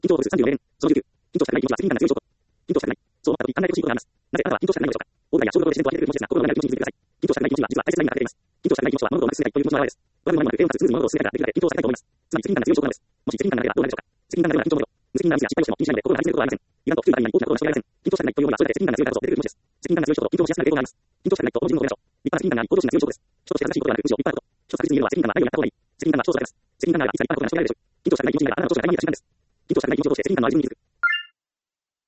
緊張度数34例。その19。緊張したくない気持ちは責任感が強い証拠。緊張したくない。そう思った時考えてほしいことがあります。なぜあなたは緊張したくないのでしょうか。オーダーや小動で自然と当てている気持ちですが、心の中で気持ちに気づいてください。緊張したくない気持ちには実は大切な意味が隠れています。緊張したくない気持ちは物事をなくすという気持ちの表れです。我々の前に手をかつスムーズに物事を進めることができるので緊張したくないと思います。つまり責任感が強い証拠なのです。もし責任感がないではどうなるでしょうか。責任感がないような緊張もよ。無責任なミスや失敗をしても気にしないので心が張り付いていることはありません。油断と不注意が大きなことを成し遂げられません。緊張したくないというよりはそれだけ責任感が強いからこそ出てくる気持ちです。責任感が強い人と緊張しやすくなる傾向があります。緊張したくないとこの自分を止めましょう。立派な責任感があり、行動心が強い証拠です。人として正しいことではなく、むしろ立派なこと。一つ確実に言えるのは責任感がないようになった方がいい。責任感が長所であります。責任感があればいつか立派なことが成し遂げられるでしょう。緊張したくない気持ちになればあなたの長所が垣間見える証しなんです。緊張したくない気持ちを通して責任感のある自分に気づく。